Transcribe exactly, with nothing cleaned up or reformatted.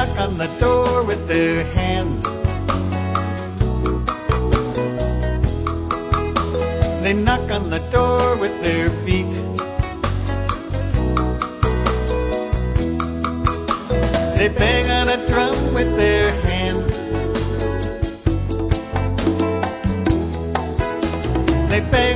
knock on the door with their hands. They knock on the door with their feet. They bang on a drum with their hands. They bang